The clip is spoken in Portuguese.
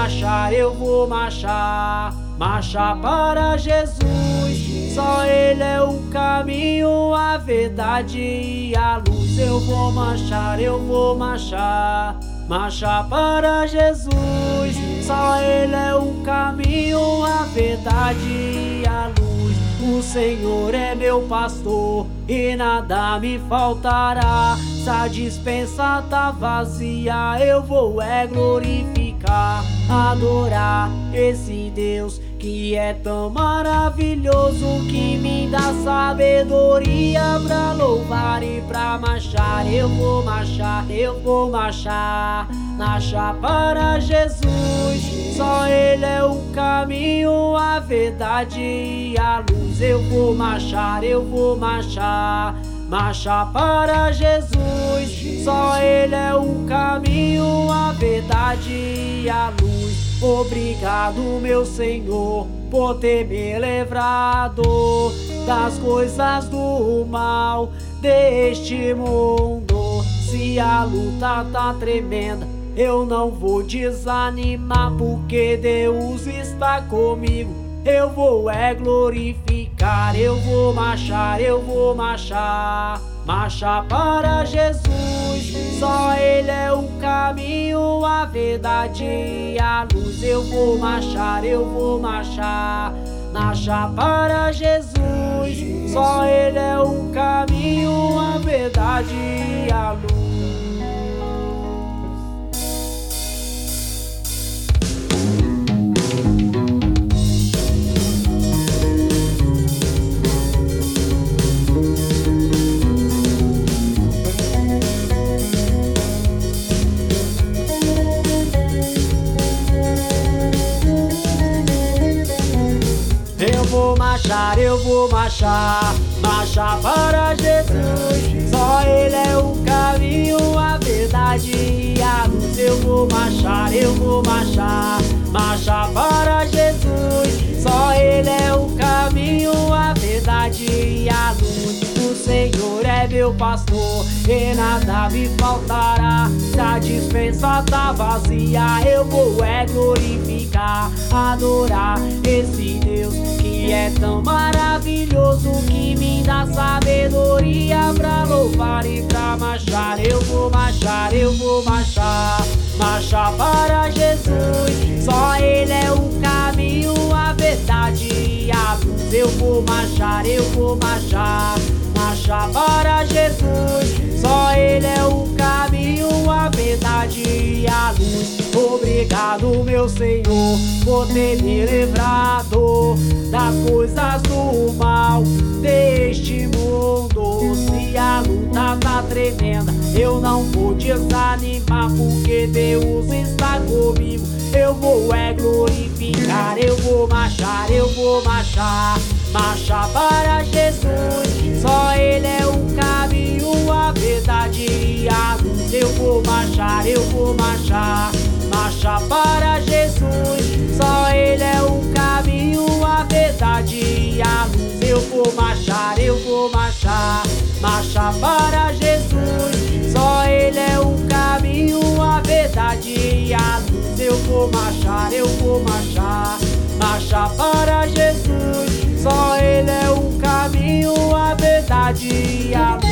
marchar, eu vou marchar. Marchar para Jesus, só Ele é o caminho, a verdade e a luz. Eu vou marchar, eu vou marchar. Marchar para Jesus, só Ele é o caminho, a verdade e a luz. O Senhor é meu pastor e nada me faltará. Se a despensa tá vazia, eu vou glorificar, adorar esse Deus que é tão maravilhoso, que me dá sabedoria pra louvar e pra marchar. Eu vou marchar, eu vou marchar. Marchar para Jesus, só Ele é o caminho, a verdade e a luz. Eu vou marchar, eu vou marchar. Marchar para Jesus, só Ele é o caminho, a verdade e a luz. Obrigado, meu Senhor, por ter me livrado das coisas do mal deste mundo. Se a luta tá tremenda, eu não vou desanimar, porque Deus está comigo. Eu vou glorificar, eu vou marchar, eu vou marchar. Marchar para Jesus, só Ele é o caminho, a verdade e a luz. Eu vou marchar, eu vou marchar. Marchar para Jesus, só Ele é o caminho, a verdade e a luz. Eu vou marchar, eu vou marchar. Marchar para Jesus, só Ele é o caminho, a verdade e a luz. Eu vou marchar, eu vou marchar. Marchar para Jesus, só Ele é o caminho, a verdade e a luz. O Senhor é meu pastor e nada me faltará. Se a despensa tá vazia, eu vou glorificar, adorar esse Deus que é tão maravilhoso, que me dá sabedoria pra louvar e pra marchar. Eu vou marchar, eu vou marchar. Marchar para Jesus, só Ele é o caminho, a verdade e a luz. Eu vou marchar, eu vou marchar. Marchar para Jesus, só Ele é o caminho, a verdade e a luz. Obrigado, meu Senhor, por ter me livrado das coisas do mal deste mundo. Se a luta tá tremenda, eu não vou desanimar, porque Deus está comigo. Eu vou glorificar, eu vou marchar, eu vou marchar. Marchar para Jesus, só Ele é o caminho, a verdade e a luz. Eu vou marchar, eu vou marchar. Marchar para Jesus, só Ele é o caminho, a verdade e a luz. Eu vou marchar, eu vou marchar. Marchar para Jesus, só Ele é o caminho, a verdade e a luz. Eu vou marchar, eu vou marchar. Marchar para Jesus, só Ele é o caminho, a verdade e a luz.